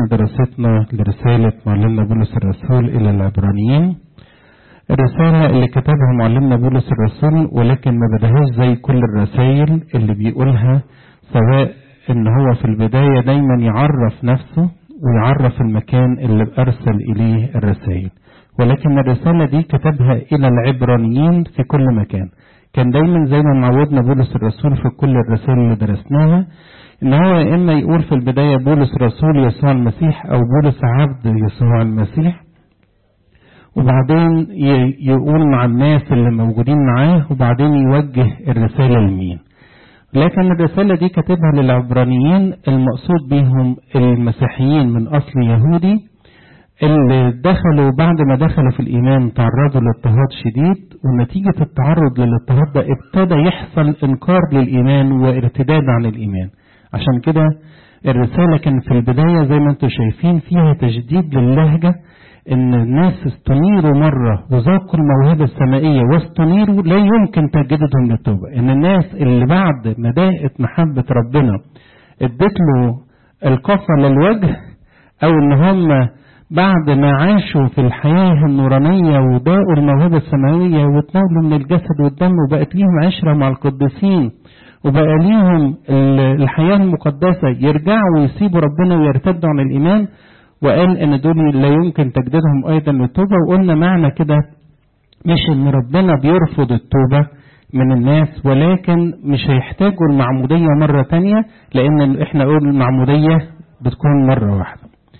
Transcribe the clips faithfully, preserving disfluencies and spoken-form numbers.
دراستنا لرسالة معلمنا بولس الرسول إلى العبرانيين. الرسالة اللي كتبها معلمنا بولس الرسول ولكن ما بدهاش زي كل الرسائل اللي بيقولها، سواء إن هو في البداية دايما يعرف نفسه ويعرف المكان اللي أرسل إليه الرسائل، ولكن الرسالة دي كتبها إلى العبرانيين في كل مكان. كان دايما زي ما معودنا بولس الرسول في كل الرسائل اللي درسناها ان هو يا اما يقول في البداية بولس رسول يسوع المسيح او بولس عبد يسوع المسيح، وبعدين يقول مع الناس اللي موجودين معاه، وبعدين يوجه الرسالة لمين. لكن الرسالة دي كتبها للعبرانيين، المقصود بيهم المسيحيين من اصل يهودي اللي دخلوا بعد ما دخلوا في الإيمان تعرضوا لاضطهاد شديد، ونتيجة التعرض للاضطهاد ده ابتدى يحصل إنكار للإيمان وارتداد عن الإيمان. عشان كده الرسالة كان في البداية زي ما انتم شايفين فيها تجديد للهجة، ان الناس استنيروا مرة وذاقوا الموهبة السمائية واستنيروا لا يمكن تجددهم للتوبة. ان الناس اللي بعد ما داقت محبة ربنا ادت له القفة للوجه، او ان هم بعد ما عاشوا في الحياة النورانية وضاقوا الموهبة السماوية وتناولوا من الجسد والدم وبقت ليهم عشرة مع القديسين وبقى ليهم الحياة المقدسة، يرجعوا ويسيبوا ربنا ويرتدوا عن الإيمان. وقال ان دول لا يمكن تجديدهم ايضا للتوبة. وقلنا معنى كده مش ان ربنا بيرفض التوبة من الناس، ولكن مش هيحتاجوا المعمودية مرة تانية، لان احنا قلنا المعمودية بتكون مرة واحدة.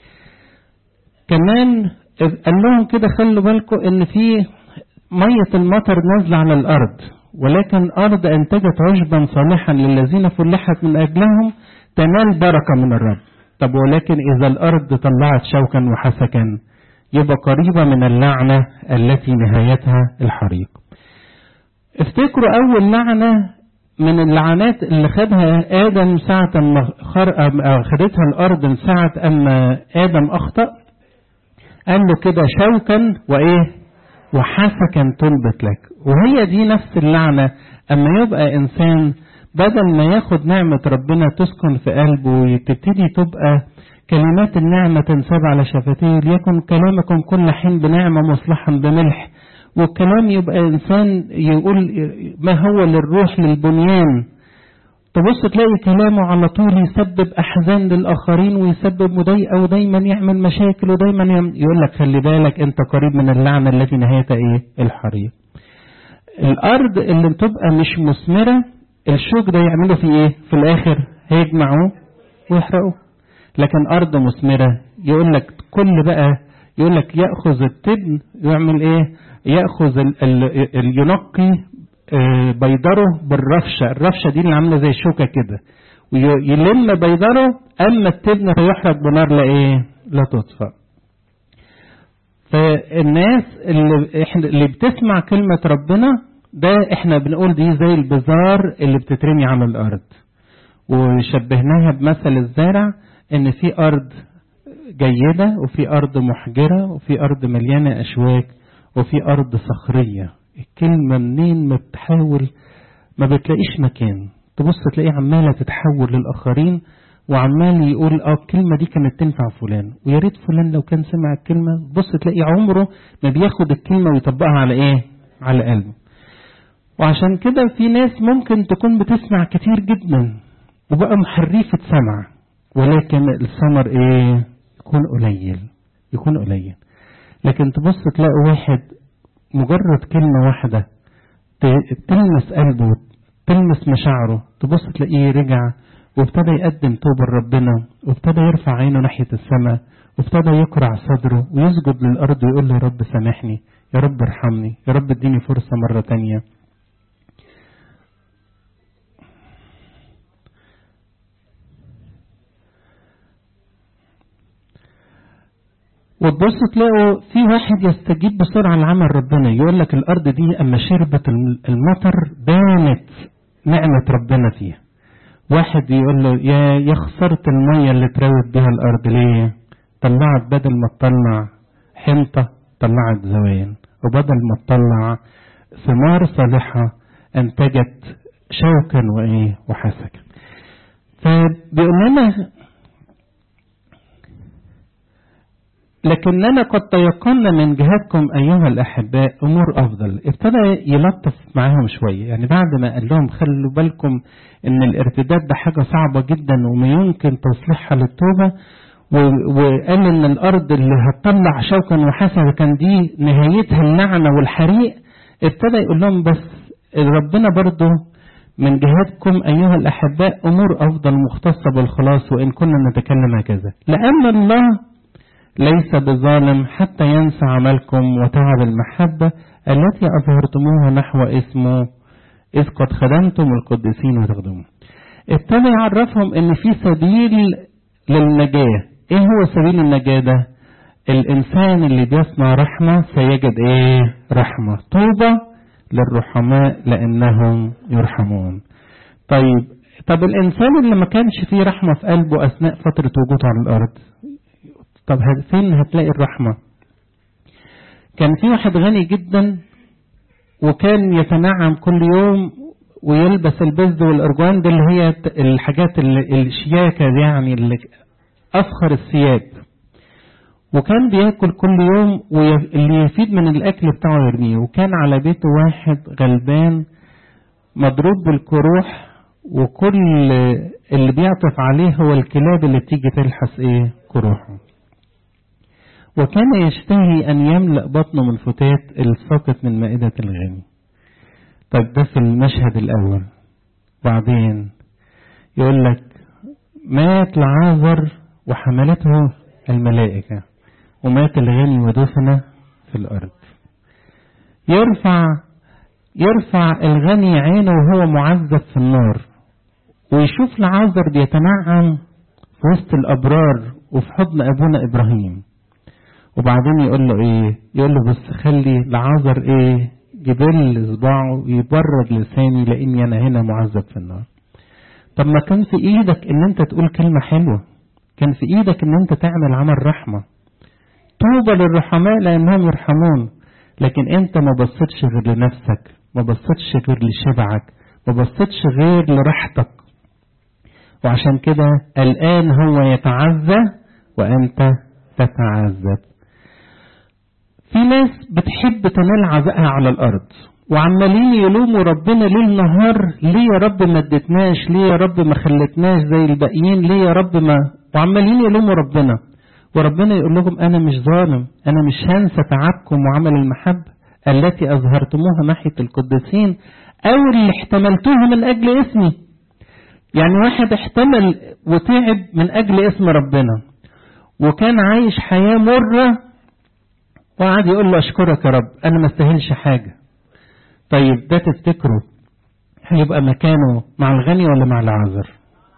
كمان قال لهم كده خلوا بالكم ان في مية المطر نازلة على الارض، ولكن ارض انتجت عشبا صالحا للذين فلحت من اجلهم تنال بركة من الرب. طب ولكن اذا الارض طلعت شوكا وحسكا يبقى قريبة من اللعنة التي نهايتها الحريق. افتكروا اول لعنة من اللعنات اللي خدها ادم ساعة ما خدتها الارض من ساعة اما ادم اخطأ، قال له كده شوكا وايه وحسكا تنبت لك. وهي دي نفس اللعنة اما يبقى انسان بدل ما ياخد نعمة ربنا تسكن في قلبه وتبتدي تبقى كلمات النعمة تنساب على شفتيه، ليكن كلامكم كل حين بنعمة مصلحا بملح، والكلام يبقى انسان يقول ما هو للروح للبنيان. تبص تلاقي كلامه على طول يسبب احزان للاخرين ويسبب مضايقه ودايما يعمل مشاكل ودايما يقول لك خلي بالك انت قريب من اللعنه التي نهايتها ايه الحريق. الارض اللي بتبقى مش مثمره الشوك ده يعملوا فيه ايه في الاخر هيجمعوه ويحرقوه. لكن ارض مثمره يقول لك كل بقى يقول لك ياخذ التبن يعمل ايه ياخذ ال ال ينقي بيضره بالرفشة. الرفشة دي اللي عاملة زي الشوكة كده، ويلم بيضره، أما التبن فيحرق بنار لا إيه لا تطفأ. فالناس اللي, إحنا اللي بتسمع كلمة ربنا ده احنا بنقول دي زي البذار اللي بتترمي على الأرض، وشبهناها بمثل الزارع ان في أرض جيدة وفي أرض محجرة وفي أرض مليانة أشواك وفي أرض صخرية. الكلمة منين ما بتحاول ما بتلاقيش مكان، تبص تلاقيه عمالة تتحول للآخرين وعمال يقول اه الكلمة دي كانت تنفع فلان ويا ريت فلان لو كان سمع الكلمة. بص تلاقي عمره ما بياخد الكلمة ويطبقها على ايه على قلبه. وعشان كده في ناس ممكن تكون بتسمع كتير جدا وبقى محرفة سمع، ولكن الثمر ايه يكون قليل يكون قليل. لكن تبص تلاقي واحد مجرد كلمة واحدة تلمس قلبه تلمس مشاعره، تبص تلاقيه رجع وابتدى يقدم توبة لربنا وابتدى يرفع عينه ناحية السماء وابتدى يقرع صدره ويسجد للأرض ويقول له يا رب سامحني، يا رب ارحمني، يا رب اديني فرصة مرة تانية. وتبص تلاقوا في واحد يستجيب بسرعة لعمل ربنا، يقول لك الأرض دي أما شربت المطر بانت نعمة ربنا فيها. واحد يقول له يا يا خسرت المية اللي تروت بها الأرض ليه؟ طلعت بدل ما تطلع حنطة طلعت زوان، وبدل ما تطلع ثمار صالحة أنتجت شوكا وإيه وحسكا. فبيقول لنا لكننا قد تيقنا من جهتكم أيها الأحباء أمور أفضل. ابتدى يلطف معاهم شوية، يعني بعد ما قال لهم خلوا بالكم إن الارتداد ده حاجة صعبة جدا وما يمكن تصليحها للتوبة، وقال إن الأرض اللي هتطلع شوكا وحسنا كان دي نهايتها اللعنة والحريق. ابتدى يقول لهم بس ربنا برضو من جهتكم أيها الأحباء أمور أفضل مختصة بالخلاص، وإن كنا نتكلم هكذا، لأن الله ليس بظالم حتى ينسى عملكم وتعب المحبة التي أظهرتموها نحو اسمه، إذ قد خدمتم القديسين وتخدمون. ابتدى يعرفهم إن في سبيل للنجاة. إيه هو سبيل النجاة ده؟ الإنسان اللي بيصنع رحمة سيجد إيه؟ رحمة. طوبى للرحماء لأنهم يرحمون. طيب طب الإنسان اللي ما كانش فيه رحمة في قلبه أثناء فترة وجوده على الأرض، طب فين هتلاقي الرحمة؟ كان في واحد غني جدا وكان يتنعم كل يوم ويلبس البزد والأرجوان دي اللي هي الحاجات الشياكة دي، يعني اللي أفخر الثياب، وكان بياكل كل يوم واللي يفيد من الأكل بتاعه يرميه. وكان على بيته واحد غلبان مضروب بالكروح، وكل اللي بيعطف عليه هو الكلاب اللي تيجي تلحس ايه؟ كروحه. وكان يشتهي أن يملأ بطنه من فتات الساقط من مائدة الغني. طيب ده في المشهد الأول. بعدين يقول لك مات لعازر وحملته الملائكة، ومات الغني ودفن في الأرض. يرفع يرفع الغني عينه وهو معذب في النار، ويشوف لعازر بيتنعم في وسط الأبرار وفي حضن أبونا إبراهيم. وبعدين يقول له إيه؟ يقول له بس خلي لعازر إيه؟ جبل صباعه يبرد لساني لأني أنا هنا معذب في النار. طب ما كان في إيدك إن أنت تقول كلمة حلوة، كان في إيدك إن أنت تعمل عمل رحمة. طوبى للرحماء لأنهم يرحمون. لكن أنت ما بصيتش غير لنفسك، ما بصيتش غير لشبعك، ما بصيتش غير لراحتك. وعشان كده الآن هو يتعزى وأنت تتعذب. في ناس بتحب تنال عزائها على الأرض وعمالين يلوموا ربنا ليل نهار، ليه يا رب ما ادتناش، ليه يا رب ما خلتناش زي الباقيين، ليه يا رب ما، وعمالين يلوموا ربنا. وربنا يقول لهم أنا مش ظالم، أنا مش هنسى تعبكم وعمل المحبة التي أظهرتموها ناحية القديسين أو اللي احتملتوها من أجل اسمي. يعني واحد احتمل وتعب من أجل اسم ربنا وكان عايش حياة مرة وقعد يقول له أشكرك يا رب أنا ما استاهلش حاجة. طيب ده تفتكره هيبقى مكانه مع الغني ولا مع العازر؟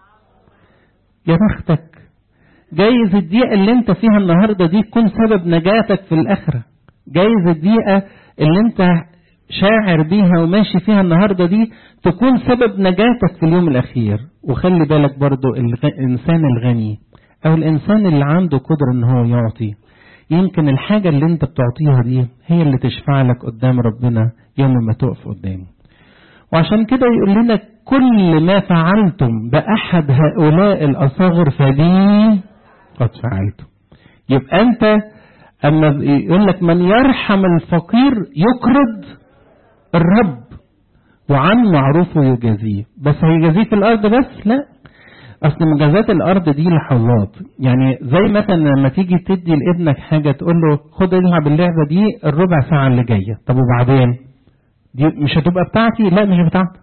يا بختك، جايز الدقيقة اللي انت فيها النهاردة دي تكون سبب نجاتك في الآخرة. جايز الدقيقة اللي انت شاعر بيها وماشي فيها النهاردة دي تكون سبب نجاتك في اليوم الأخير. وخلي بالك برضو الإنسان الغني أو الإنسان اللي عنده قدرة ان هو يعطي، يمكن الحاجة اللي انت بتعطيها دي هي اللي تشفع لك قدام ربنا يوم ما تقف قدامه. وعشان كده يقول لنا كل ما فعلتم بأحد هؤلاء الأصاغر فبي قد فعلتم. يبقى انت اما يقول لك من يرحم الفقير يقرض الرب وعن معروفه يجازيه. بس هيجازيه في الارض بس؟ لا، اصل مجازات الارض دي لحظات. يعني زي مثلا لما تيجي تدي لابنك حاجة تقول له خد العب اللعبة دي الربع ساعة اللي جاية، طب وبعدين دي مش هتبقى بتاعتي؟ لا مش بتاعتك.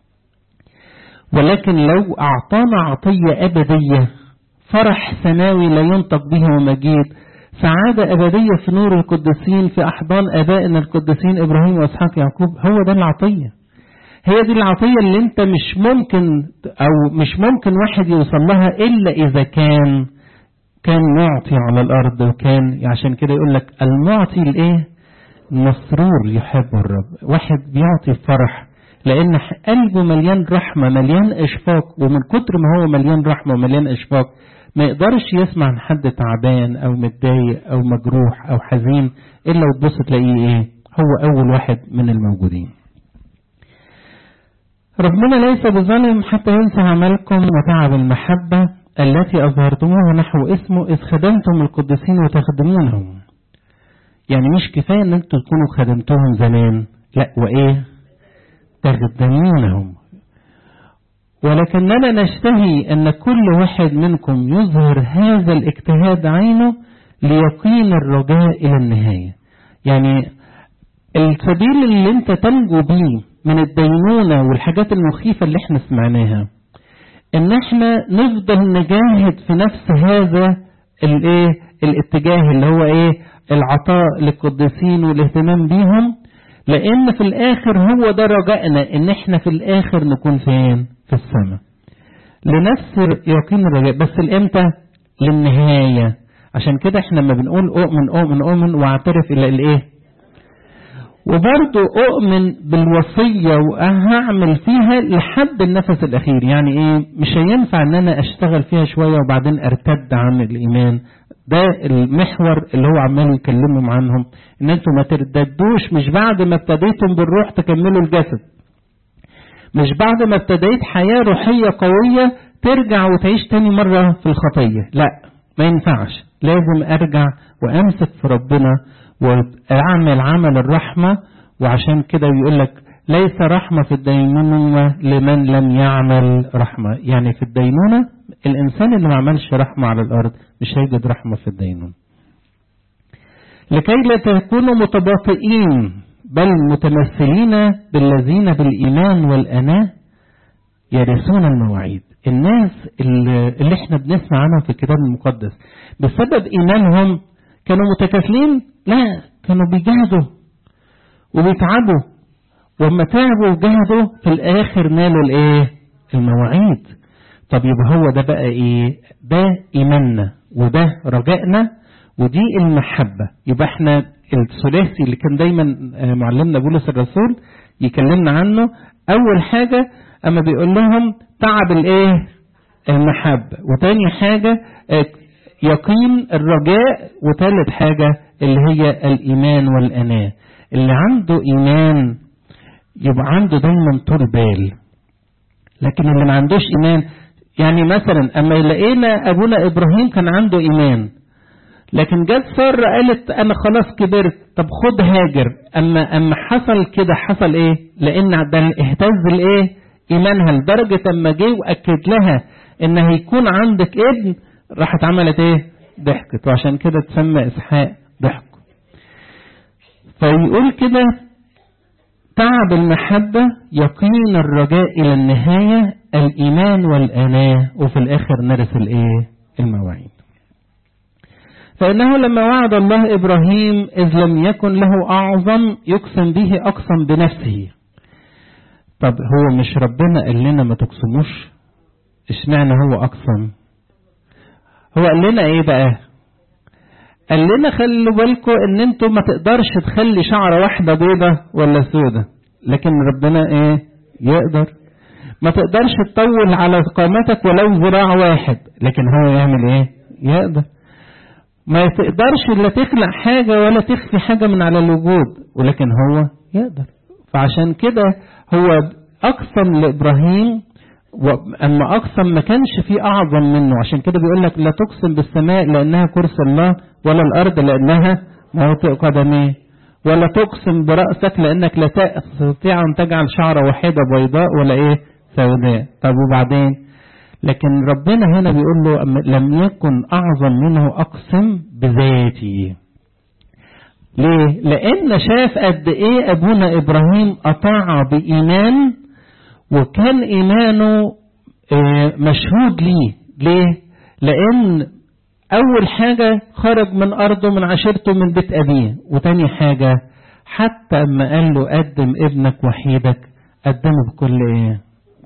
ولكن لو اعطانا عطية ابدية، فرح سماوي لا ينطق به ومجيد، سعادة أبدية في نور القديسين في أحضان آبائنا القديسين إبراهيم وإسحاق يعقوب، هو ده العطية. هي دي العطية اللي انت مش ممكن أو مش ممكن واحد يوصل لها إلا إذا كان كان معطي على الأرض. وكان عشان كده يقول لك المعطي الإيه؟ مسرور يحب الرب. واحد بيعطي فرح لأن قلبه مليان رحمة مليان إشفاق، ومن كتر ما هو مليان رحمة ومليان إشفاق ما يقدرش يسمع عن حد تعبان أو متضايق أو مجروح أو حزين إلا وتبص تلاقيه إيه؟ هو أول واحد من الموجودين. ربنا ليس بظالم حتى ينسى عملكم وتعب المحبة التي أظهرتموها نحو اسمه إذ خدمتم القديسين وتخدمونهم. يعني مش كفاية أن أنتم تكونوا خدمتهم زمان، لا وإيه تخدمونهم. ولكننا نشتهي أن كل واحد منكم يظهر هذا الاجتهاد عينه ليقين الرجاء إلى النهاية. يعني السبيل اللي انت تنجو بيه من الدينونة والحاجات المخيفة اللي احنا سمعناها، ان احنا نفضل نجاهد في نفس هذا الايه الاتجاه اللي هو ايه العطاء للقديسين والاهتمام بيهم، لان في الاخر هو ده رجائنا، ان احنا في الاخر نكون فين؟ في السماء. لنفس يقين الرجاء، بس الامتى؟ للنهاية. عشان كده احنا لما بنقول اؤمن اؤمن اؤمن واعترف الى الايه، وبرضو اؤمن بالوصية وهعمل فيها لحد النفس الاخير. يعني ايه؟ مش هينفع ان انا اشتغل فيها شوية وبعدين ارتد عن الايمان. ده المحور اللي هو عمال يكلمهم عنهم، ان انتوا ما ترددوش، مش بعد ما ابتديتم بالروح تكملوا الجسد، مش بعد ما ابتديت حياة روحية قوية ترجع وتعيش تاني مرة في الخطية. لا، ما ينفعش. لازم ارجع وامسك في ربنا واعمل عمل الرحمة. وعشان كده يقول لك ليس رحمة في الدينونة لمن لم يعمل رحمة. يعني في الدينونة الانسان اللي ما عملش رحمة على الارض مش هيجد رحمة في الدينونة. لكي لا تكونوا متباطئين بل متمثلين بالذين بالإيمان والأناة يرثون المواعيد. الناس اللي احنا بنسمع عنهم في الكتاب المقدس بسبب إيمانهم كانوا متكاسلين؟ لا، كانوا بيجاهدوا وبيتعبوا، وما تعبوا وجاهدوا في الآخر نالوا الايه؟ المواعيد. طب يبقى هو ده بقى ايه؟ ده إيماننا وده رجائنا ودي المحبة. يبقى احنا الثلاثي اللي كان دايما معلمنا بولس الرسول يكلمنا عنه، اول حاجة اما بيقول لهم تعب الايه؟ المحبة، وتاني حاجة يقين الرجاء، وثالث حاجة اللي هي الايمان والاناة. اللي عنده ايمان يبقى عنده دايما طول بال، لكن اللي ما عندوش ايمان، يعني مثلا اما لقينا ابونا ابراهيم كان عنده ايمان، لكن جت سارة قالت انا خلاص كبرت، طب خد هاجر. اما اما حصل كده حصل ايه؟ لان ده اهتز الايه؟ ايمانها، لدرجة اما جه واكد لها ان هيكون عندك ابن، راحت عملت ايه؟ ضحكت. وعشان كده تسمى اسحاق ضحك. فيقول كده تعب المحبة، يقين الرجاء الى النهاية، الايمان والاناة، وفي الاخر نرث الايه؟ المواعيد. فإنه لما وعد الله إبراهيم إذ لم يكن له أعظم يقسم به أقسم بنفسه. طب هو مش ربنا قال لنا ما تقسموش؟ اشمعنى هو أقسم؟ هو قال لنا إيه بقى؟ قال لنا خلوا بالكم إن أنتم ما تقدرش تخلي شعرة واحدة بيضة ولا سودة، لكن ربنا إيه؟ يقدر. ما تقدرش تطول على قامتك ولو ذراع واحد، لكن هو يعمل إيه؟ يقدر. ما تقدرش لا تخلق حاجة ولا تخفي حاجة من على الوجود، ولكن هو يقدر. فعشان كده هو أقسم لإبراهيم، وأما أقسم ما كانش فيه أعظم منه. عشان كده بيقول لك لا تقسم بالسماء لأنها كرسي الله، ولا الأرض لأنها موطئ قدميه، ولا تقسم برأسك لأنك لا تستطيع أن تجعل شعرة واحدة بيضاء ولا إيه سوداء. طب وبعدين؟ لكن ربنا هنا بيقول له لم يكن أعظم منه أقسم بذاتي. ليه؟ لأن شاف قد إيه أبونا إبراهيم أطاع بإيمان، وكان إيمانه مشهود ليه. ليه؟ لأن أول حاجة خرج من أرضه من عشيرته من بيت أبيه، وتاني حاجة حتى أما قال له قدم ابنك وحيدك قدمه بكل إيه؟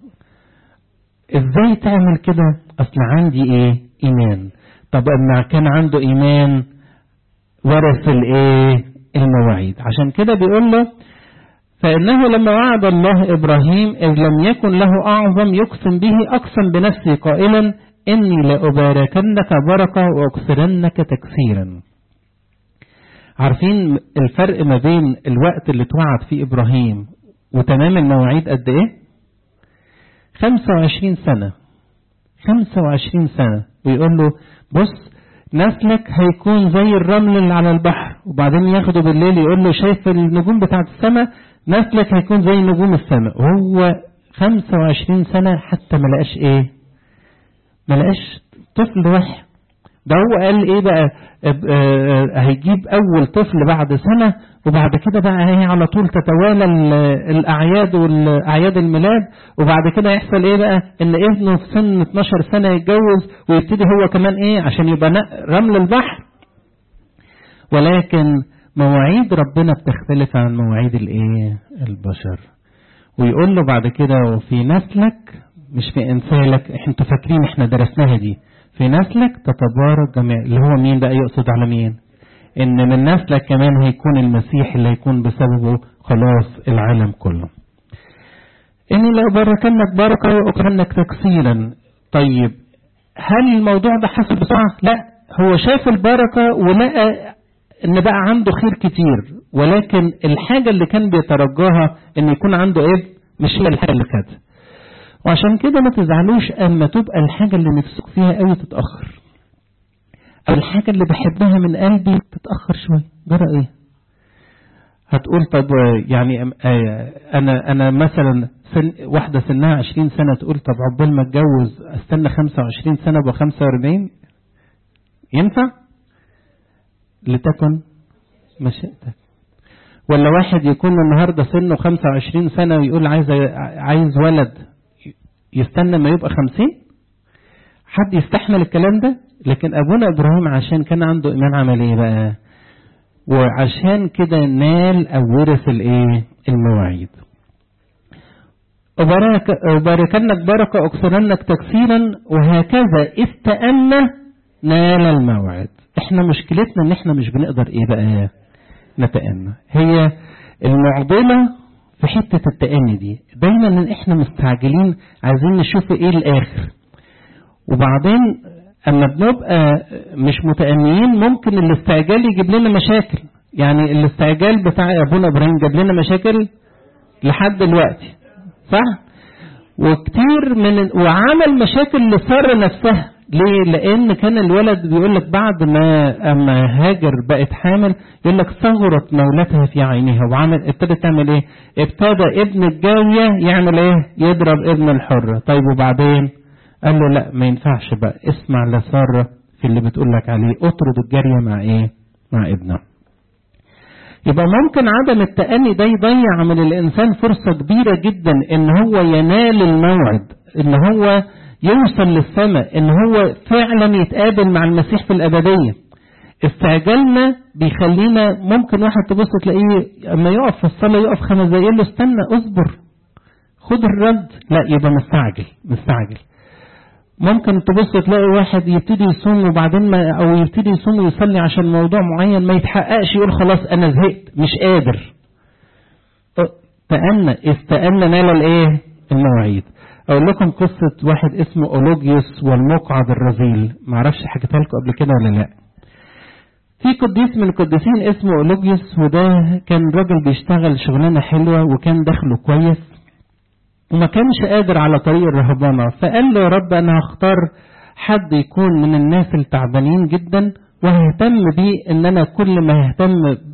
ازاي تعمل كده؟ اصل عندي ايه؟ ايمان. طب اما كان عنده ايمان ورث الايه؟ المواعيد. عشان كده بيقول له فانه لما وعد الله ابراهيم اذ لم يكن له اعظم يقسم به اقسم بنفسه قائلا اني لأباركنك بركة واكثرنك تكثيرا. عارفين الفرق ما بين الوقت اللي توعد فيه ابراهيم وتمام المواعيد قد ايه؟ خمسة وعشرين سنة. خمسة وعشرين سنة، ويقول له بص نسلك هيكون زي الرمل اللي على البحر. وبعدين ياخده بالليل يقول له شايف النجوم بتاعت السماء، نسلك هيكون زي نجوم السماء. وهو خمسة وعشرين سنة حتى ما لقاش ايه، ما لقاش طفل واحد. ده هو قال ايه بقى، هيجيب اول طفل بعد سنة، وبعد كده بقى هي على طول تتوالى الاعياد والاعياد الميلاد، وبعد كده يحصل ايه بقى، ان ابنه في سن اتناشر سنة يتجوز ويبتدي هو كمان ايه عشان يبقى رمل البحر. ولكن مواعيد ربنا بتختلف عن مواعيد الايه البشر. ويقول له بعد كده وفي نسلك، مش في انسالك، انتوا فاكرين احنا درسناها دي، في نسلك تتبارك جميع، اللي هو مين بقى، يقصد على مين؟ ان من نسلك كمان هيكون المسيح اللي هيكون بسببه خلاص العالم كله. اني لأباركنك بركة وأكرمك تكسيرا. طيب هل الموضوع ده حصل بسرعة؟ لا، هو شاف البركة ولقى ان بقى عنده خير كتير، ولكن الحاجة اللي كان بيترجاها ان يكون عنده ابن مش هي الحاجة اللي خدها. وعشان كده ما تزعلوش اما تبقى الحاجة اللي نفسك فيها قوي تتأخر، او الحاجة اللي بحبها من قلبي تتأخر شوية. جرى ايه؟ هتقول طب يعني انا انا مثلا سن واحدة سنها عشرين سنة تقول طب عقبال ما اتجوز استنى خمسة وعشرين سنة ابقى خمسة واربعين، ينفع؟ لتكن مشيئتك. ولا واحد يكون النهاردة سنه خمسة وعشرين سنة ويقول عايز عايز ولد، يستنى ما يبقى خمسين؟ حد يستحمل الكلام ده؟ لكن أبونا إبراهيم عشان كان عنده إيمان عمل إيه بقى، وعشان كده نال أو ورث الإيه المواعيد. أبارك أباركنك بركة أكثرنك تكثيرا، وهكذا استأمن نال الموعد. إحنا مشكلتنا إن إحنا مش بنقدر إيه بقى نتأنى. هي المعضلة في حتة التأني دي، دايما إن إحنا مستعجلين عايزين نشوف إيه الآخر، وبعدين أما بنبقى مش متأنيين ممكن الاستعجال يجيب لنا مشاكل. يعني الاستعجال بتاع أبونا إبراهيم جاب لنا مشاكل لحد دلوقتي، صح؟ وكتير من وعمل مشاكل لسارة نفسها. ليه؟ لأن كان الولد بيقول لك بعد ما أما هاجر بقت حامل يقول لك صغرت مولتها في عينها، وعمل ابتدت تعمل إيه؟ ابتدى ابن الجارية يعمل إيه؟ يضرب ابن الحرة. طيب وبعدين قال له لا ما ينفعش بقى، اسمع لسارة في اللي بتقول لك عليه، اطرد الجارية مع إيه؟ مع ابنها. يبقى ممكن عدم التأني ده يضيع من الإنسان فرصة كبيرة جدا إن هو ينال الموعد، إن هو يوصل للسماء، إن هو فعلا يتقابل مع المسيح في الأبدية. استعجالنا بيخلينا ممكن واحد تبص تلاقيه أما يقف في الصلاة يقف خمس دقايق له استنى اصبر خد الرد، لا يبقى مستعجل مستعجل. ممكن تبص تلاقي واحد يبتدي يصوم وبعدين ما او يبتدي يصوم ويصلي عشان موضوع معين ما يتحققش يقول خلاص انا زهقت مش قادر. تأنى استأنى نال الايه المواعيد. اقول لكم قصة واحد اسمه أولوجيوس والمقعد الرذيل، معرفش حكيتها لكم قبل كده ولا لا. في قديس من القديسين اسمه أولوجيوس، وده كان راجل بيشتغل شغلانة حلوة وكان دخله كويس وما كانش قادر على طريق الرهبانة، فقال له يا رب أنا هختار حد يكون من الناس التعبانين جدا وهيهتم بيه، إن أنا كل ما يهتم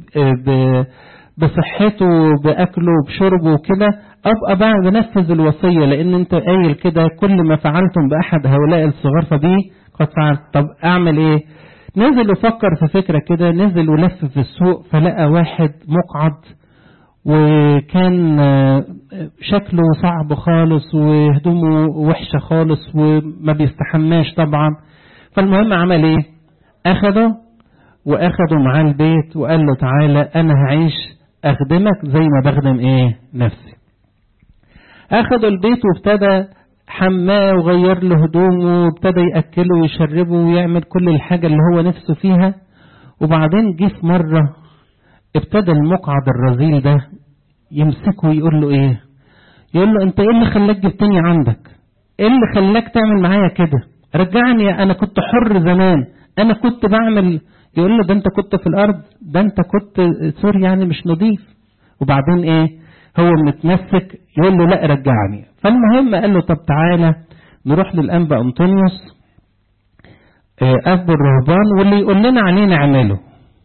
بصحته بأكله بشربه وكده أبقى بقى بنفذ الوصية، لأن أنت قايل كده كل ما فعلتم بأحد هؤلاء الصغار فبيه قد فعلت. طب أعمل إيه؟ نزل وفكر في فكرة كده، نزل ولف في السوق فلقى واحد مقعد وكان شكله صعب خالص وهدومه وحشة خالص وما بيستحماش طبعا. فالمهم عمل ايه؟ اخده واخده معاه البيت وقال له تعالى انا هعيش اخدمك زي ما بخدم ايه نفسي. اخده البيت وابتدى حماه وغير له هدومه وابتدى يأكله ويشربه ويعمل كل الحاجة اللي هو نفسه فيها. وبعدين جه في مرة ابتدى المقعد الرذيل ده يمسكه ويقول له ايه؟ يقول له انت ايه اللي خلاك جبتني عندك؟ ايه اللي خلاك تعمل معايا كده؟ رجعني، انا كنت حر زمان، انا كنت بعمل. يقول له ده انت كنت في الارض، ده انت كنت سوري يعني مش نظيف. وبعدين ايه؟ هو متمسك يقول له لا رجعني. فالمهم قال له طب تعالى نروح للأنبا أنطونيوس أب الرهبان واللي يقول لنا عليه نعمله.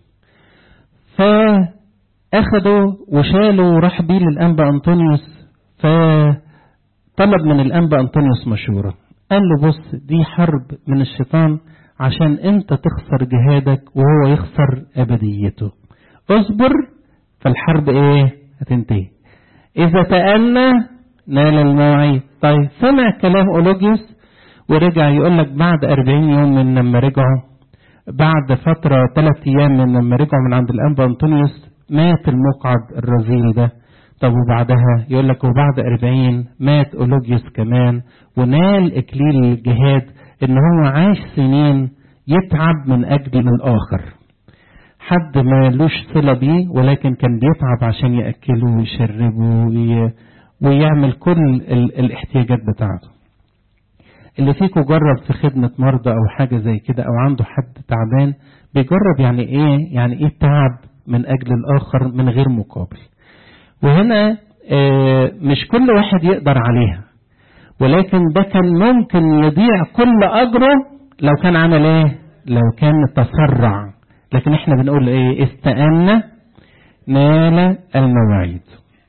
فأخدوا وشالوا وراح بيه للأنبا أنطونيوس، فطلب من الأنبا أنطونيوس مشورة. قال له بص، دي حرب من الشيطان عشان انت تخسر جهادك وهو يخسر أبديته. اصبر فالحرب ايه هتنتهي، إذا تأنى نال الموعد. طيب سمع كلام أولوجيوس ورجع يقول لك بعد أربعين يوم من لما رجعوا، بعد فترة ثلاث أيام من لما رجعوا من عند الأنبا أنطونيوس مات المقعد الرذيل ده. طب وبعدها يقول لك وبعد أربعين مات أولوجيوس كمان ونال إكليل الجهاد، إن هو عاش سنين يتعب من أجل الآخر، حد ما لوش صلة بيه ولكن كان بيتعب عشان يأكله ويشربه وي... ويعمل كل ال... الاحتياجات بتاعته. اللي فيكم جرب في خدمة مرضى أو حاجة زي كده أو عنده حد تعبان بيجرب يعني إيه يعني إيه التعب من أجل الآخر من غير مقابل. وهنا آه مش كل واحد يقدر عليها، ولكن ده كان ممكن يضيع كل أجره لو كان عمل إيه، لو كان تسرع. لكن احنا بنقول ايه، استأن نال المواعيد.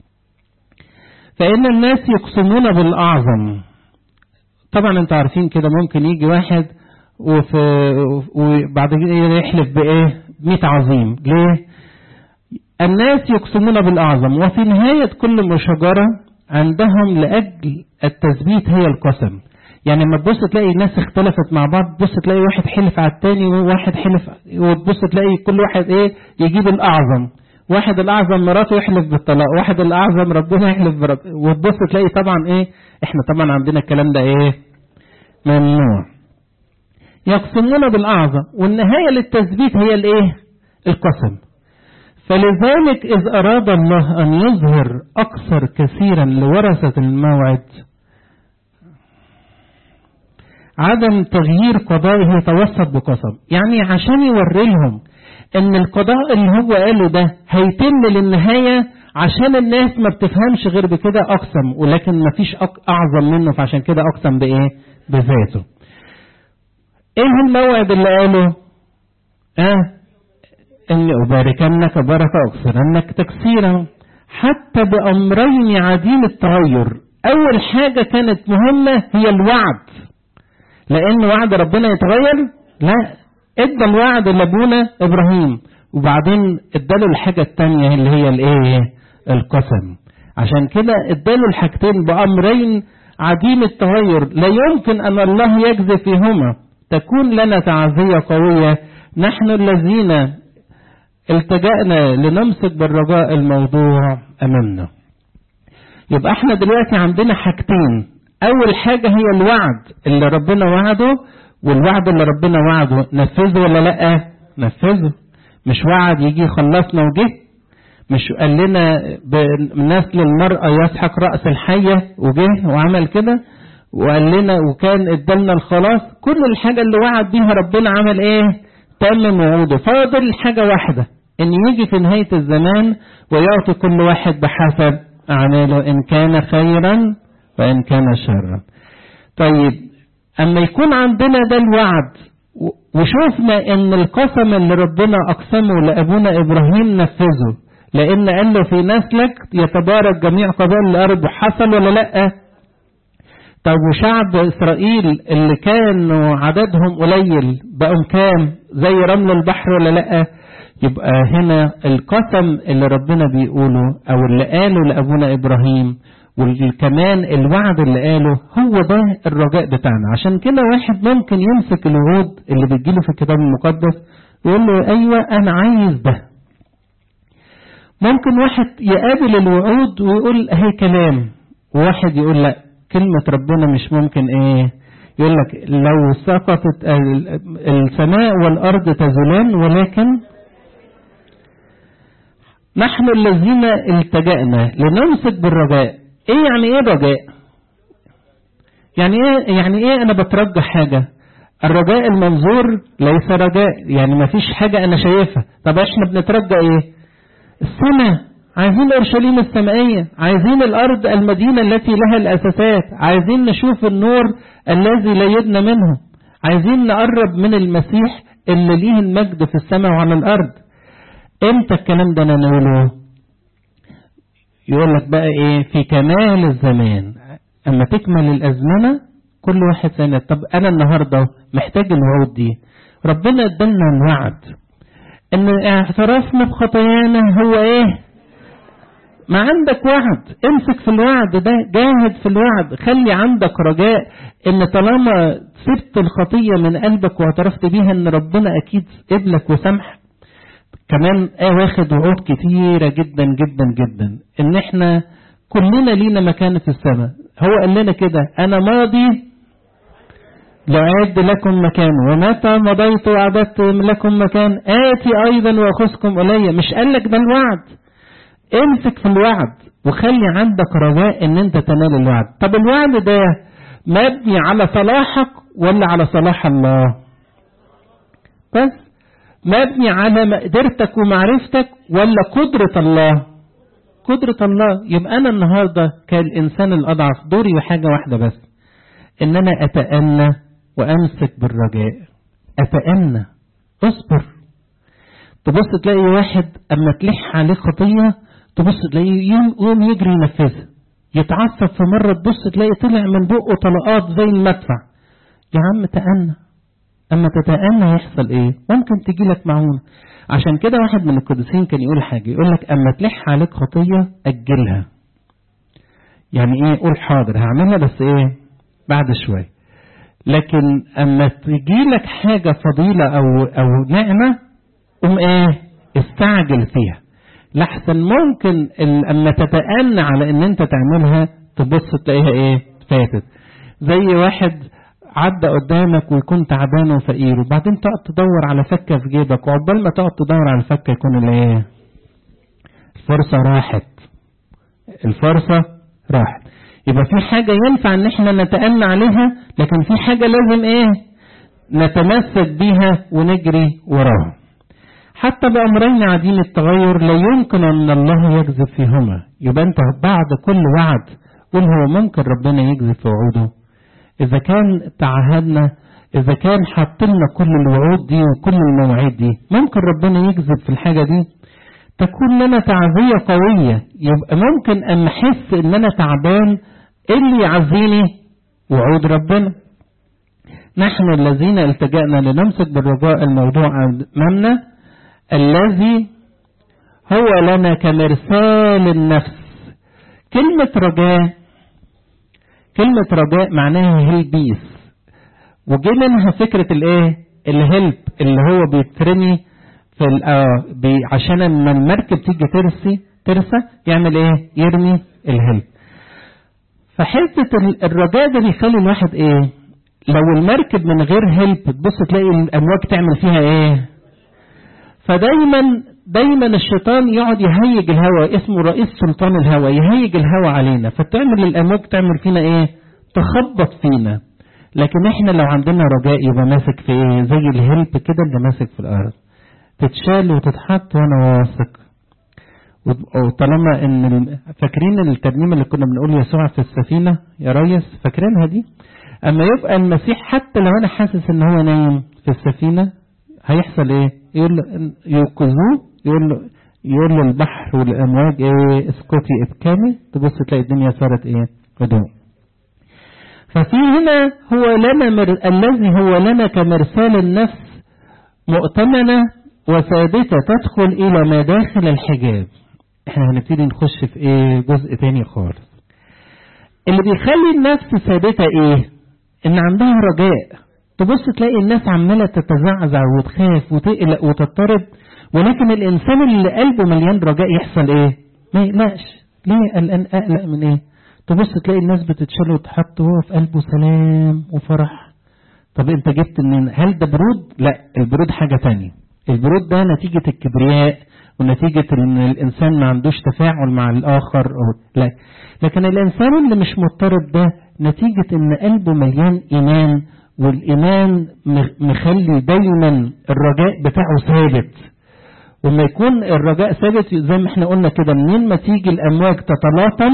فإن الناس يقسمون بالأعظم. طبعا انتوا عارفين كده ممكن يجي واحد وفي وبعد كده يحلف بإيه مئة عظيم. ليه؟ الناس يقسمون بالأعظم، وفي نهاية كل مشاجرة عندهم لأجل التثبيت هي القسم. يعني لما تبص تلاقي الناس اختلفت مع بعض، تبص تلاقي واحد حلف على التاني وواحد حلف، وتبص تلاقي كل واحد ايه يجيب الأعظم. واحد الأعظم مراته يحلف بالطلاق، واحد الأعظم ربنا يحلف برب، وتبص تلاقي طبعا ايه، احنا طبعا عندنا الكلام ده ايه ممنوع. يقسمون بالأعظم، والنهاية للتثبيت هي الايه القسم. فلذلك إذ أراد الله أن يظهر أكثر كثيرا لورثة الموعد عدم تغيير قضائه يتوسط بقسم. يعني عشان يوري لهم ان القضاء اللي هو قاله ده هيتم للنهاية، عشان الناس ما بتفهمش غير بكده اقسم، ولكن ما فيش اعظم منه، فعشان كده اقسم بايه بذاته. ايه الموعد اللي قاله اه اني اباركنك بركة اكثرنك تكسيرا، حتى بامرين عديم التغير. اول حاجة كانت مهمة هي الوعد، لأن وعد ربنا يتغير؟ لا، ادى الوعد لابونا إبراهيم، وبعدين اداله الحاجة التانية اللي هي الايه القسم. عشان كده اداله الحاجتين بأمرين عديم التغير لا يمكن أن الله يجزي فيهما. تكون لنا تعزية قوية نحن الذين التجأنا لنمسك بالرجاء الموضوع أمامنا. يبقى احنا دلوقتي عندنا حاجتين. أول حاجة هي الوعد اللي ربنا وعده، والوعد اللي ربنا وعده نفذه ولا لأ؟ نفذه. مش وعد يجي خلصنا وجه، مش قال لنا بنسل المرأة يسحق رأس الحية وجه وعمل كده، وقال لنا وكان ادالنا الخلاص. كل الحاجة اللي وعد بيها ربنا عمل ايه؟ تمم وعوده. فاضل حاجة واحدة، ان يجي في نهاية الزمان ويعطي كل واحد بحسب أعماله، إن كان خيرا وإن كان شرا. طيب أما يكون عندنا ده الوعد، وشوفنا إن القسم اللي ربنا أقسمه لأبونا إبراهيم نفذه، لأن قال له في نسلك يتبارك جميع قبائل الأرض، حصل ولا لأ؟ طب وشعب إسرائيل اللي كانوا عددهم قليل بقوا كام؟ زي رمل البحر ولا لأ؟ يبقى هنا القسم اللي ربنا بيقوله أو اللي قاله لأبونا إبراهيم، وكمان الوعد اللي قاله، هو ده الرجاء بتاعنا. عشان كده واحد ممكن يمسك الوعود اللي بتجيله في الكتاب المقدس ويقول له أيوة أنا عايز ده. ممكن واحد يقابل الوعود ويقول هي كلام، وواحد يقول لا، كلمة ربنا مش ممكن ايه، يقول لك لو سقطت السماء والأرض تزولان ولكن نحن الذين التجأنا لنمسك بالرجاء. ايه يعني ايه رجاء؟ يعني ايه يعني ايه انا بترجى حاجة؟ الرجاء المنظور ليس رجاء، يعني ما فيش حاجة انا شايفها. طب احنا بنترجى ايه؟ السماء عايزين أورشليم السمائية، عايزين الأرض المدينة التي لها الأساسات، عايزين نشوف النور الذي لا يدنى منه، عايزين نقرب من المسيح اللي ليه المجد في السماء وعلى الأرض. امتى الكلام ده نقوله؟ يقول لك بقى ايه؟ في كمال الزمان، اما تكمل الازمنه كل واحد سنه. طب انا النهارده محتاج الوعود دي. ربنا ادالنا الوعد ان اعترافنا بخطايانا هو ايه؟ ما عندك وعد، امسك في الوعد ده، جاهد في الوعد، خلي عندك رجاء ان طالما سبت الخطيه من قلبك واعترفت بيها ان ربنا اكيد قبلك وسامحك. كمان اه واخد وعود كتيرة جدا جدا جدا ان احنا كلنا لينا مكان في السماء. هو قال لنا كده: انا ماضي لأعد لكم مكان، ومتى مضيت وأعددت لكم مكان آتي أيضا وأخذكم إلي. مش قال لك ده الوعد؟ امسك في الوعد وخلي عندك رجاء ان انت تنال الوعد. طب الوعد ده مبني على صلاحك ولا على صلاح الله؟ بس مبني على مقدرتك ومعرفتك ولا قدرة الله؟ قدرة الله. يبقى أنا النهاردة كالإنسان الأضعف دوري بحاجة واحدة بس، إن أنا أتأنى وأمسك بالرجاء. أتأنى، أصبر. تبص تلاقي واحد أما تلح عليه خطية تبص تلاقيه يوم يجري ينفذها، يتعصب في مرة تبص تلاقي طلع من بقه طلقات زي المدفع. يا عم تأنى. أما تتأنى يحصل إيه؟ ممكن تجي لك معونة. عشان كده واحد من القديسين كان يقول حاجة، يقول لك أما تلح عليك خطية أجلها. يعني إيه؟ قول حاضر هعملها بس إيه؟ بعد شوية. لكن أما تجي لك حاجة فضيلة أو أو نعمة قوم إيه؟ استعجل فيها. لحسن ممكن أما تتأنى على إن أنت تعملها تبص تلاقيها إيه؟ فاتت. زي واحد عدى قدامك ويكون تعبان وفقير، وبعدين تقعد تدور على فكة في جيبك، وعقبال ما تقعد تدور على فكة يكون الايه؟ الفرصة راحت. الفرصة راحت. يبقى في حاجة ينفع ان احنا نتأنى عليها، لكن في حاجة لازم ايه؟ نتمسك بيها ونجري وراها. حتى بأمرين عديم التغير لا يمكن ان الله يكذب فيهما. يبقى انت بعد كل وعد قل هو ممكن ربنا يكذب في وعوده؟ إذا كان تعهدنا، إذا كان حطلنا كل الوعود دي وكل المواعيد دي، ممكن ربنا يكذب في الحاجة دي؟ تكون لنا تعزية قوية. يبقى ممكن أن نحس إن أنا تعبان، اللي يعزيني وعود ربنا. نحن الذين التجأنا لنمسك بالرجاء الموضوع أمامنا الذي هو لنا كمرسال النفس. كلمة رجاء، كلمة رجاء معناها هلبيس، وجي منها فكرة الايه؟ الهلب اللي هو بيترمي في آه بي عشان لما المركب تيجي ترسي ترسى يعمل ايه؟ يرمي الهلب. فحتة الرجاء ده بيخلي الواحد ايه؟ لو المركب من غير هلب تبص تلاقي الامواج تعمل فيها ايه؟ فدايما دايما الشيطان يقعد يهيج الهواء، اسمه رئيس سلطان الهواء، يهيج الهواء علينا، فتعمل الامواج تعمل فينا ايه؟ تخبط فينا. لكن احنا لو عندنا رجاء يبقى ماسك في ايه؟ زي الهلب كده اللي ماسك في الارض، تتشال وتتحط وانا واثق. وطالما ان فاكرين الترنيمه اللي كنا بنقول يسوع في السفينه يا ريس؟ فاكرينها دي؟ اما يبقى المسيح حتى لو انا حاسس ان هو نايم في السفينه هيحصل ايه؟ يقول له يوقظوه، يقول له يقول له البحر والامواج ايه؟ اسكتي ابكامي. تبص تلاقي الدنيا صارت ايه؟ هدوء. ففي هنا هو لنا مر... الذي هو لنا كمرسال النفس مؤتمنة وثابتة تدخل الى مداخل الحجاب. احنا هنبتدي نخش في ايه؟ جزء تاني خالص. اللي بيخلي النفس ثابتة ايه؟ ان عندها رجاء. تبص تلاقي الناس عمالة تتزعزع وتخاف وتقلق وتضطرب، ولكن الإنسان اللي قلبه مليان رجاء يحصل إيه؟ ما يقلقش. ليه قلقان؟ أقلق من إيه؟ تبص تلاقي الناس بتتشال وتحط وهو في قلبه سلام وفرح. طب أنت جبت منين؟ هل ده برود؟ لا، البرود حاجة تانية. البرود ده نتيجة الكبرياء ونتيجة إن الإنسان ما عندوش تفاعل مع الآخر. لا، لكن الإنسان اللي مش مضطرب ده نتيجة إن قلبه مليان إيمان، والإيمان مخلي دايما الرجاء بتاعه ثابت، وما يكون الرجاء ثابت زي ما احنا قلنا كده، منين ما تيجي الامواج تتلاطم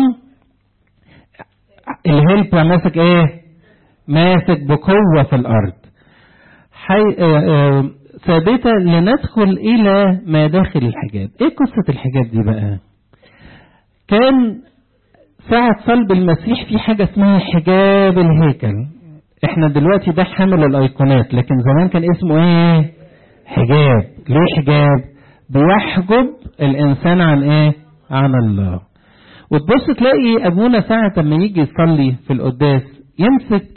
الهلب ماسك ايه؟ ماسك بقوة في الارض. حي... اه اه ثابتة لندخل الى ما داخل الحجاب. ايه قصة الحجاب دي بقى؟ كان ساعة صلب المسيح في حاجة اسمها حجاب الهيكل. احنا دلوقتي ده حامل الايقونات، لكن زمان كان اسمه ايه؟ حجاب. ليه حجاب؟ بيحجب الانسان عن ايه؟ عن الله. وتبص تلاقي ابونا ساعة لما يجي يصلي في القداس يمسك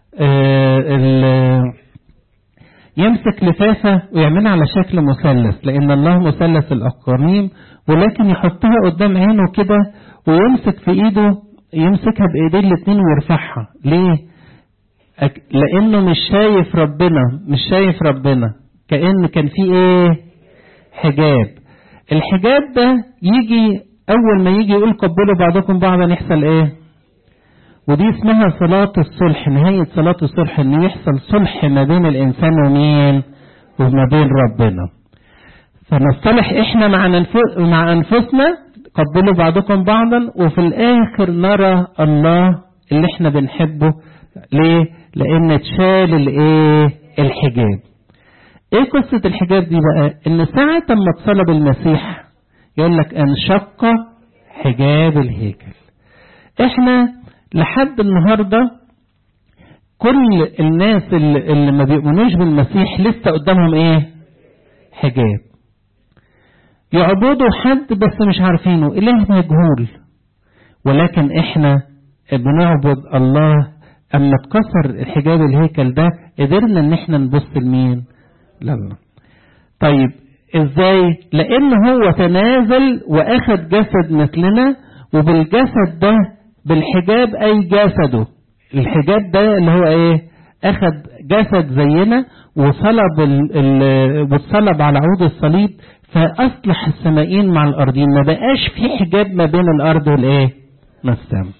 آه يمسك لفافة ويعملها على شكل مثلث، لان الله مثلث الاقانيم، ولكن يحطها قدام عينه كده ويمسك في ايده، يمسكها بايديه الاثنين ويرفعها. ليه؟ لانه مش شايف ربنا، مش شايف ربنا، كأن كان في ايه؟ حجاب. الحجاب ده يجي اول ما يجي يقول قبلوا بعضكم بعضا يحصل ايه؟ ودي اسمها صلاة الصلح، نهاية صلاة الصلح، ان يحصل صلح ما بين الانسان ومين؟ وما بين ربنا. فنصلح احنا مع, ننف... مع انفسنا، قبلوا بعضكم بعضا، وفي الاخر نرى الله اللي احنا بنحبه. ليه؟ لان اتشال الايه؟ الحجاب. ايه قصة الحجاب دي بقى؟ ان ساعة ما اتصلب المسيح يقول لك انشق حجاب الهيكل. احنا لحد النهاردة كل الناس اللي, اللي ما بيؤمنوش بالمسيح لسه قدامهم ايه؟ حجاب. يعبدوا حد بس مش عارفينه، اله مجهول. ولكن احنا بنعبد الله. اما اتكسر الحجاب الهيكل ده قدرنا ان احنا نبص لمين؟ لله. طيب ازاي؟ لان هو تنازل واخد جسد مثلنا، وبالجسد ده بالحجاب اي جسده. الحجاب ده اللي هو ايه؟ اخد جسد زينا وصلب وصلب على عود الصليب، فاصلح السمائين مع الارضين. ما بقاش في حجاب ما بين الارض والايه؟ والسماء.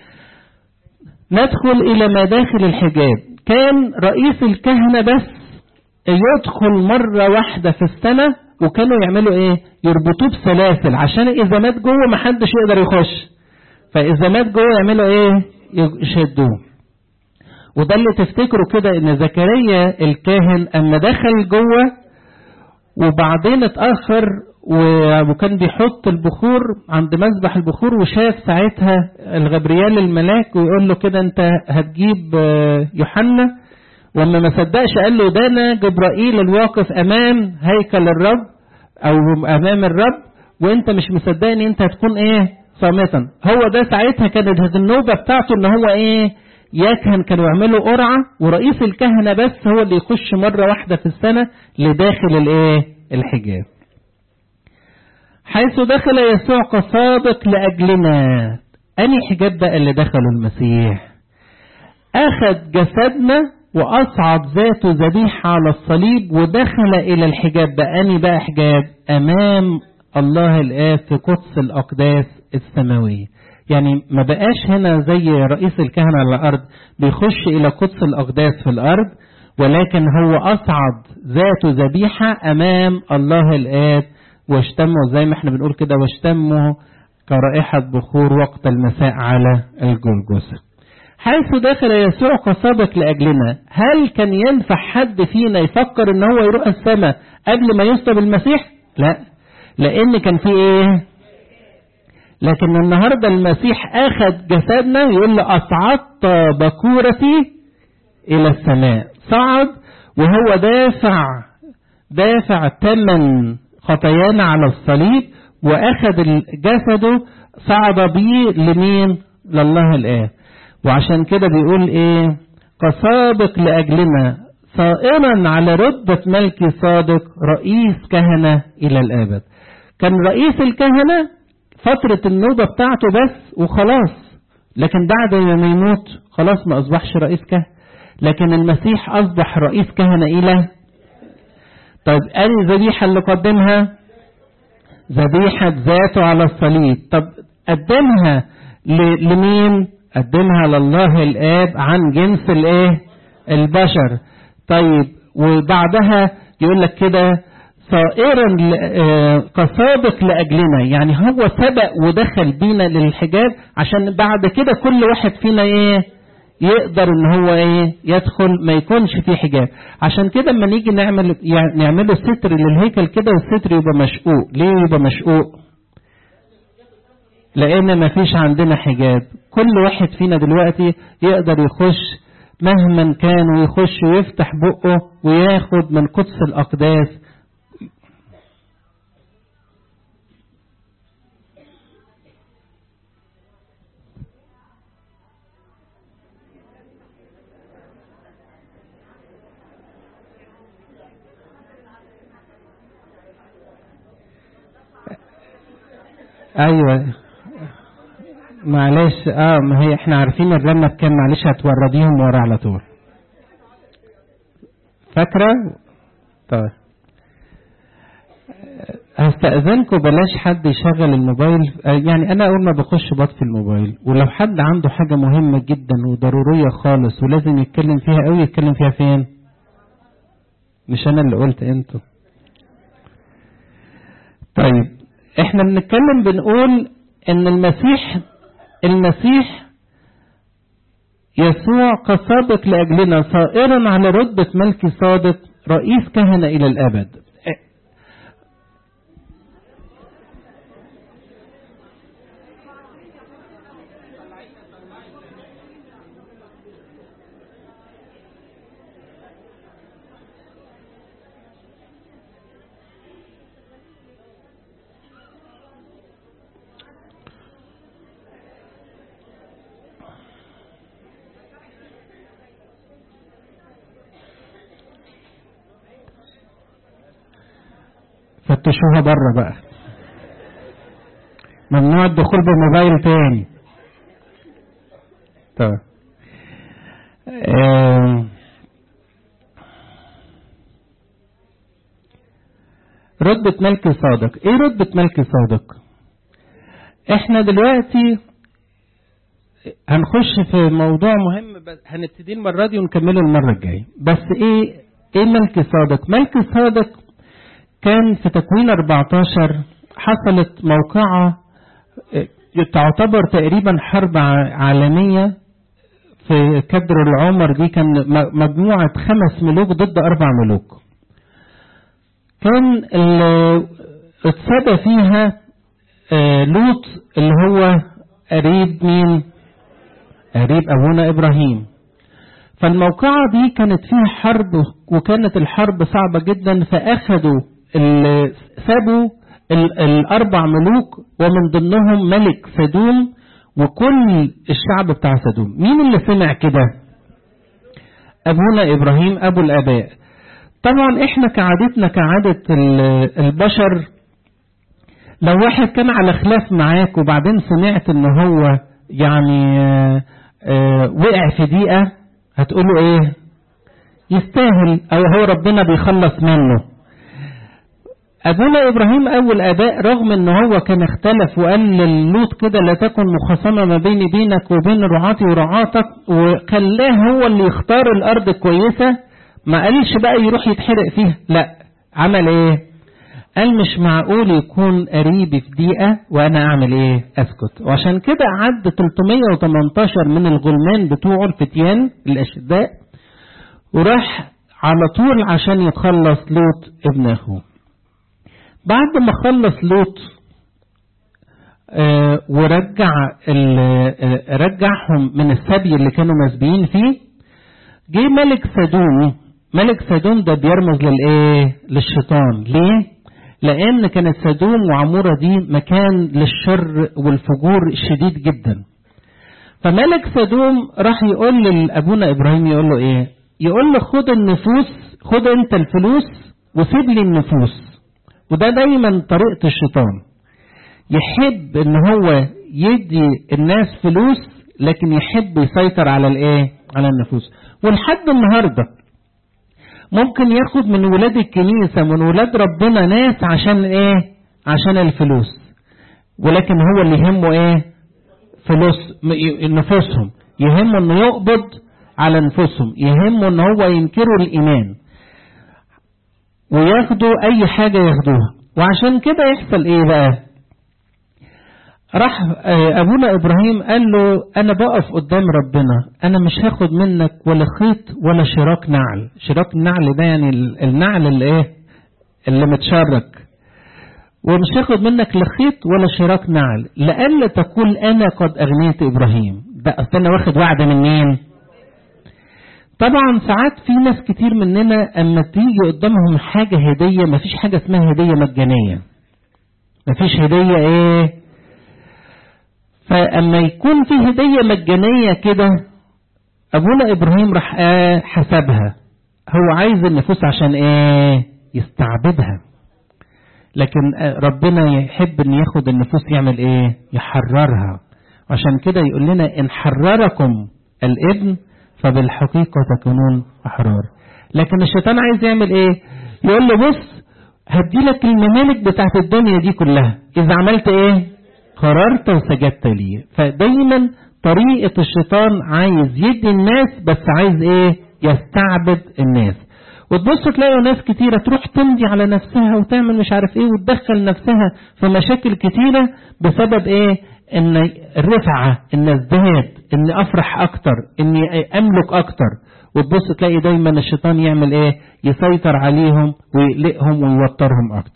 ندخل الى ما داخل الحجاب. كان رئيس الكهنة بس يدخل مرة واحدة في السنة، وكانوا يعملوا ايه؟ يربطوه بسلاسل، عشان اذا مات جوه محدش يقدر يخش. فاذا مات جوه يعملوا ايه؟ يشدوه. وده اللي تفتكروا كده ان زكريا الكاهن اما دخل جوه وبعدين اتأخر وكان بيحط البخور عند مذبح البخور، وشاف ساعتها الغبريال الملاك ويقول له كده انت هتجيب يوحنا، وما ما صدقش قال له ده انا جبرائيل الواقف امام هيكل الرب او امام الرب، وانت مش مصدقني، انت هتكون ايه؟ صامتا. هو ده ساعتها كانت النوبة بتاعته ان هو ايه؟ يكهن. كانوا يعملوا قرعة، ورئيس الكهنة بس هو اللي يخش مرة واحدة في السنة لداخل الايه؟ الحجاب. حيث دخل يسوع كسابق لأجلنا. أني حجاب بقى اللي دخله المسيح؟ أخذ جسدنا وأصعد ذاته ذبيحة على الصليب ودخل إلى الحجاب. بقى أني بقى حجاب أمام الله الآب في قدس الأقداس السماوية. يعني ما بقاش هنا زي رئيس الكهنة على الأرض بيخش إلى قدس الأقداس في الأرض، ولكن هو أصعد ذاته ذبيحة أمام الله الآب، واشتموا زي ما احنا بنقول كده، واشتموا كرائحة بخور وقت المساء على الجلجثة. حيث دخل يسوع كسابق لأجلنا. هل كان ينفع حد فينا يفكر ان هو يروح السماء قبل ما يصلب المسيح؟ لا، لان كان في ايه؟ لكن النهاردة المسيح اخذ جسدنا، يقول له اصعدت بكورتي الى السماء. صعد وهو دافع دافع ثمن خطايانا على الصليب، واخذ جسده صعد به لمين؟ لله الآب. وعشان كده بيقول ايه؟ كسابق لأجلنا صائرا على رتبة ملكي صادق رئيس كهنة إلى الأبد. كان رئيس الكهنة فترة النوبة بتاعته بس وخلاص، لكن بعد ما يموت خلاص ما أصبحش رئيس كهنة. لكن المسيح أصبح رئيس كهنة إلى. طيب أي ذبيحة اللي قدمها؟ ذبيحة ذاته على الصليب. طب قدمها لمين؟ قدمها لله الآب عن جنس الايه؟ البشر. طيب وبعدها يقول لك كده صائرا كسابق لأجلنا، يعني هو سبق ودخل بينا للحجاب عشان بعد كده كل واحد فينا ايه يقدر ان هو ايه يدخل ما يكونش فيه حجاب. عشان كده لما نيجي نعمل يعني نعمله ستر للهيكل كده والستر يبقى مشقوق. ليه يبقى مشقوق؟ لان ما فيش عندنا حجاب. كل واحد فينا دلوقتي يقدر يخش مهما كان ويخش ويفتح بقه وياخد من قدس الأقداس. ايوه معلش اه ما هي احنا عارفين الرنة بكام، معلش هتورديهم ورا على طول. فاكرة؟ طيب هستأذنكم بلاش حد يشغل الموبايل، يعني انا اول ما بخش بطفي الموبايل، ولو حد عنده حاجة مهمة جدا وضرورية خالص ولازم يتكلم فيها قوي يتكلم فيها فين؟ مش انا اللي قلت انتوا. طيب احنا بنتكلم بنقول ان المسيح المسيح يسوع كسابق لأجلنا صائرا على رتبة ملك صادق رئيس كهنة إلى الأبد. فتشوها بره بقى، ممنوع الدخول بموبايل تاني. طيب آه. رتبة ملك صادق. ايه رتبة ملك صادق؟ احنا دلوقتي هنخش في موضوع مهم، بس هنبتدي المرة دي ونكمله المرة الجاية. بس ايه ايه ملك صادق؟ ملك صادق كان في تكوين أربعتاشر حصلت موقعة تعتبر تقريبا حرب عالمية في كدر العمر. دي كان مجموعة خمس ملوك ضد أربع ملوك. كان اتسدى فيها لوط اللي هو قريب مين؟ قريب أبونا إبراهيم. فالموقعة دي كانت فيها حرب، وكانت الحرب صعبة جدا. فأخذوا سابوا الأربع ملوك ومن ضمنهم ملك سدوم وكل الشعب بتاع سدوم. مين اللي سمع كده؟ أبونا إبراهيم أبو الآباء. طبعا إحنا كعادتنا كعادة البشر، لو واحد كان على خلاف معاك وبعدين سمعت إن هو يعني آآ آآ وقع في دقيقة، هتقوله إيه؟ يستاهل، أو هو ربنا بيخلص منه. أبونا إبراهيم أول آباء رغم أنه هو كان اختلف وقال للوط كده لا تكن مخاصمة ما بين بينك وبين رعاتي ورعاتك، وخلاه هو اللي يختار الأرض كويسة، ما قالش بقى يروح يتحرق فيها، لا عمل إيه؟ قال مش معقول يكون قريبي في دقيقة وأنا أعمل إيه؟ أسكت. وعشان كده عد ثلاثمية وتمنتاشر من الغلمان بتوعه الفتيان الأشداء وراح على طول عشان يتخلص لوط ابن أخوه. بعد ما خلص لوط آه ورجع آه رجعهم من السبي اللي كانوا مسبيين فيه، جه ملك سدوم. ملك سدوم ده بيرمز للايه؟ للشيطان. ليه؟ لان كانت سدوم وعمورة دي مكان للشر والفجور الشديد جدا. فملك سدوم راح يقول لابونا ابراهيم، يقول له ايه؟ يقول له خد النفوس، خد انت الفلوس وسيب لي النفوس. وده دايما طريقة الشيطان، يحب ان هو يدي الناس فلوس لكن يحب يسيطر على الايه؟ على النفوس. ولحد النهاردة ممكن ياخد من ولاد الكنيسة من ولاد ربنا ناس عشان ايه؟ عشان الفلوس، ولكن هو اللي يهمه ايه؟ فلوس نفوسهم، يهمه انه يقبض على نفوسهم، يهمه ان هو ينكروا الايمان. وياخدوا اي حاجة ياخدوها. وعشان كده يحصل ايه بقى؟ راح ابونا ابراهيم قال له انا بقف قدام ربنا، انا مش هاخد منك ولا خيط ولا شراك نعل. شراك النعل ده يعني النعل اللي ايه اللي متشرك، ومش هاخد منك لا خيط ولا شراك نعل، لألا تقول انا قد اغنيت ابراهيم. ده اصل انا واخد وعد من مين؟ طبعا ساعات في ناس كتير مننا اما تيجي قدامهم حاجة هدية، مفيش حاجة اسمها هدية مجانية، مفيش هدية ايه. فاما يكون في هدية مجانية كده، ابونا ابراهيم راح آه حسبها، هو عايز النفوس عشان ايه؟ يستعبدها. لكن ربنا يحب ان ياخد النفوس يعمل ايه؟ يحررها. عشان كده يقول لنا ان حرركم الابن فبالحقيقة تكونون احرار. لكن الشيطان عايز يعمل ايه؟ يقول له بص هدي لك الممالك بتاعت الدنيا دي كلها اذا عملت ايه؟ قررت وسجدت لي. فدايما طريقة الشيطان عايز يدي الناس، بس عايز ايه؟ يستعبد الناس. وتبص تلاقوا ناس كتيرة تروح تمضي على نفسها وتعمل مش عارف ايه وتدخل نفسها في مشاكل كتيرة بسبب ايه؟ ان الرفعة، ان ازدهاد، ان افرح اكتر، اني املك اكتر. وتبص تلاقي دايما الشيطان يعمل ايه؟ يسيطر عليهم ويقلقهم ويوترهم اكتر.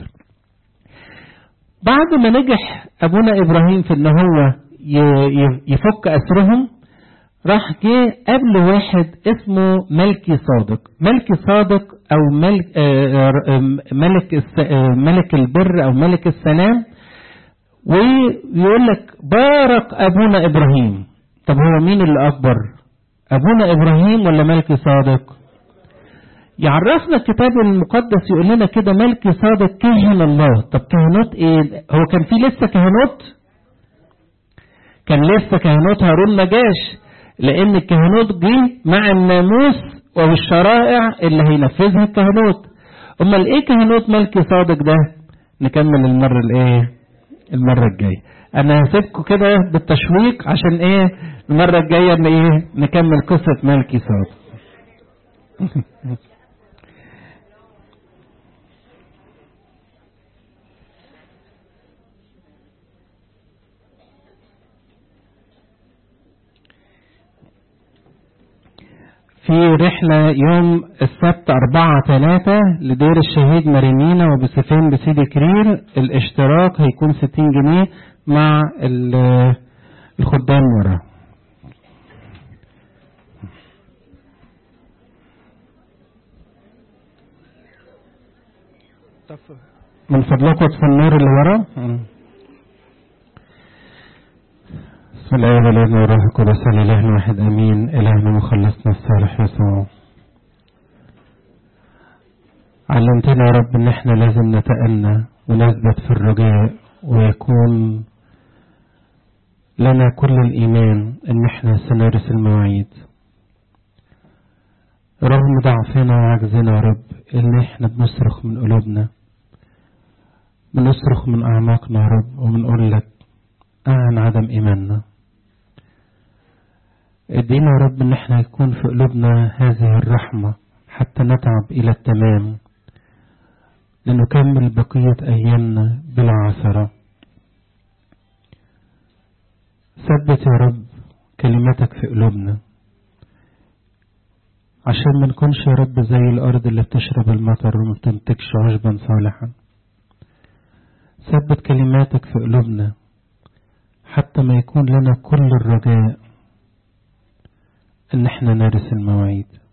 بعد ما نجح ابونا ابراهيم في ان هو يفك اسرهم، راح جه قبل واحد اسمه ملكي صادق. ملكي صادق او ملك ملك ملك البر او ملك السلام. ويقول لك بارك ابونا ابراهيم. طب هو مين اللي اكبر؟ ابونا ابراهيم ولا ملكي صادق؟ يعرفنا الكتاب المقدس يقول لنا كده ملكي صادق كاهن الله. طب كهنوت ايه؟ هو كان في لسه كهنوت؟ كان لسه كهنوت هارون ما جاش، لان الكهنوت جه مع الناموس والشرائع اللي هينفذها الكهنوت. امال ايه كهنوت ملكي صادق ده؟ نكمل المره الايه المره الجايه. انا هسيبكم كده بالتشويق عشان ايه المره الجايه ان ايه نكمل قصه ملكي صادق. في رحلة يوم السبت أربعة ثلاثة لدير الشهيد مريمينا وبسفين بسيدي كرير. الاشتراك هيكون ستين جنيه مع الخدام ورا. من فضلكم اطفوا النور اللي ورا. بسم الله والابن والروح القدس الاله الواحد امين. الهنا مخلصنا الصالح يسوع، علمتنا يا رب ان احنا لازم نتأنى ونثبت في الرجاء، ويكون لنا كل الايمان ان احنا سنرث المواعيد رغم ضعفنا وعجزنا يا رب. ان احنا بنصرخ من قلوبنا، بنصرخ من اعماقنا يا رب، وبنقول لك عن عدم ايماننا. ادينا يا رب ان احنا يكون في قلوبنا هذه الرحمة حتى نتعب الى التمام لنكمل بقية ايامنا بلا عثرة. ثبت يا رب كلمتك في قلوبنا عشان ما نكونش يا رب زي الارض اللي بتشرب المطر وما بتنتجش عشبا صالحا. ثبت كلماتك في قلوبنا حتى ما يكون لنا كل الرجاء ان احنا نرث المواعيد.